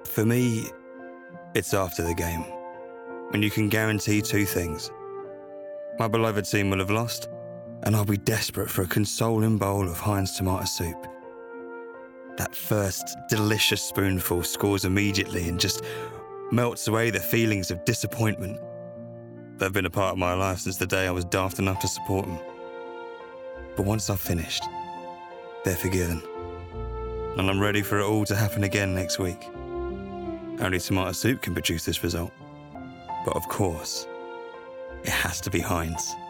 For me, it's after the game, when you can guarantee two things. My beloved team will have lost, and I'll be desperate for a consoling bowl of Heinz tomato soup. That first delicious spoonful scores immediately and just melts away the feelings of disappointment that have been a part of my life since the day I was daft enough to support them. But once I've finished, they're forgiven. And I'm ready for it all to happen again next week. Only tomato soup can produce this result. But of course, it has to be Heinz.